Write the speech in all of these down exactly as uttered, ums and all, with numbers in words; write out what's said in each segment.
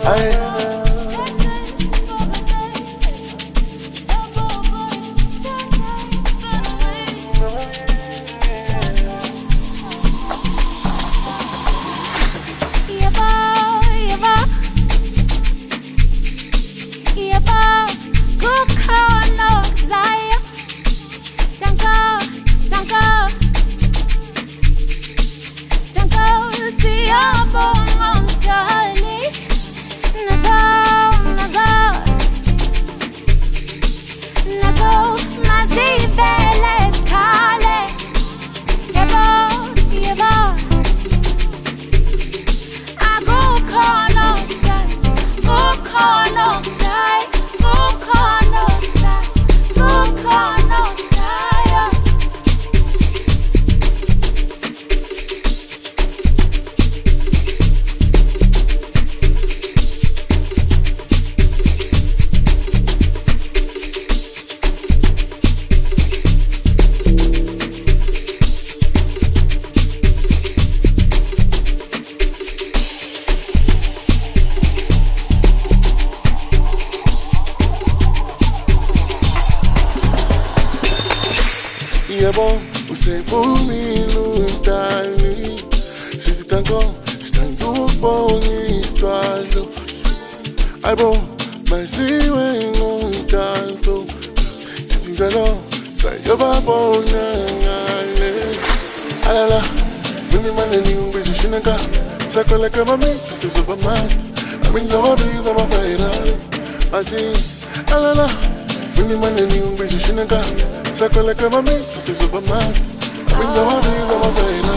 Yabo, usevumi lutali Sisi tango, standu boni stwazo Aibo, maziwe ngontanto Sisi ngalo, sayoba bona ngale Alala, funi maneni umbizu shinaka Sakola kama mi, kase superman Amin lobby, zama faira Ati, alala, funi maneni umbizu shinaka Sakola kama mi, kase superman Amin lobby, zama faira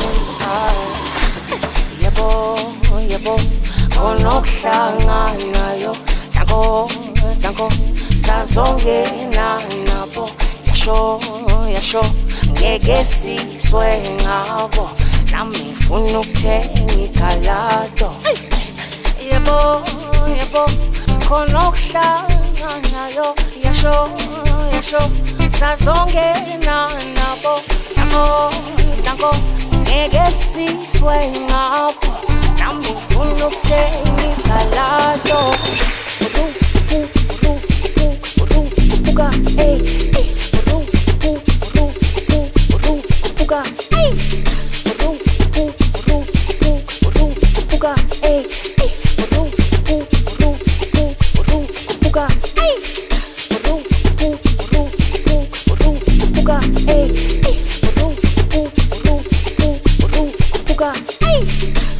Yabo, yabo, kono shanga nayo Tango, tango, sazonge na nabo Yasho, yasho, ngegesi swe ngabo Nami funu teni kalado Yabo, yabo, kono shanga nayo Yasho, yasho, sazonge na nabo Tango, tango, ngegesi swe ngabo Nami funu teni kalado Uru, uru, uru, uru, uga, ey, ey Uru, uru, uru, uru, uru, uga, ey Uru, uru, uru, uru, uru, uga, ey, ey Uru, uru, uru, uru, uru, uga, ey Uru, uru, uru, uru, uru, uga, ey, ey Uru, uru, uru, uru, uru, uga, ey